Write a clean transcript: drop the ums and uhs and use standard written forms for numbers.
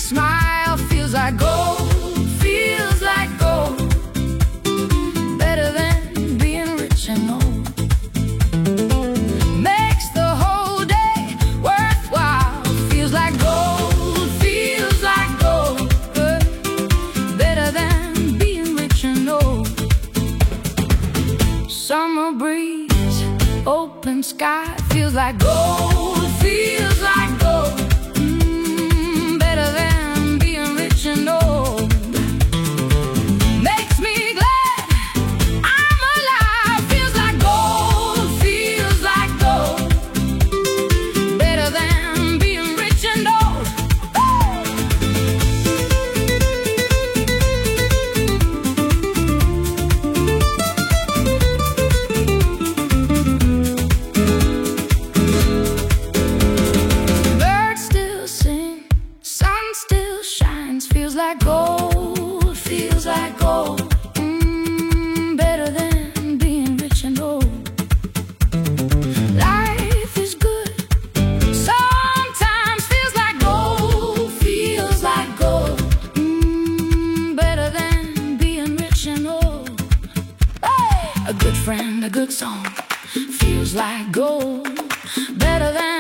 smile feels like gold, feels like gold. Better than being rich and old. Makes the whole day worthwhile. Feels like gold, feels like gold. Better than being rich and old. Summer breeze, open sky, feels like gold, feels like gold. Better than being rich and old. Makes me glad I'm alive. Feels like gold, feels like gold. Better than being rich and old. Birds still sing, sun still shines. Feels like gold, feels like gold. Better than being rich and old. Life is good, sometimes feels like gold, feels like gold. Better than being rich and old. Hey! A good friend, a good song, feels like gold. Better than